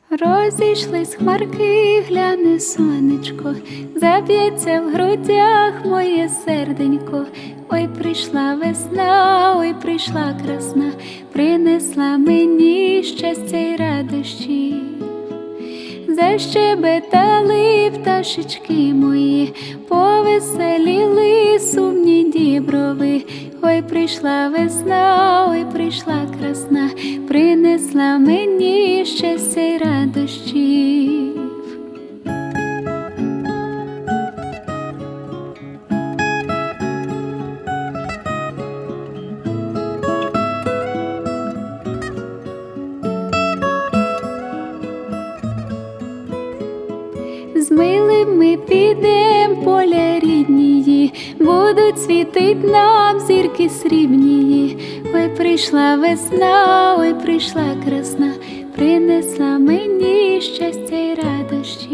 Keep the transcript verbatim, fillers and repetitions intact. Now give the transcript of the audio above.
Розійшлись хмарки, гляне сонечко, заб'ється в грудях моє серденько. Ой, прийшла весна, ой, прийшла красна, принесла мені щастя й радощі. Защебетали пташечки мої, повеселіли сумні діброви. Ой, прийшла весна, ой, прийшла красна, принесла мені щастя й радощів. З милим ми підем поля ріднії, будуть світить нам зірки срібнії. Ой, прийшла весна, ой, прийшла красна, принесла мені щастя й радощі.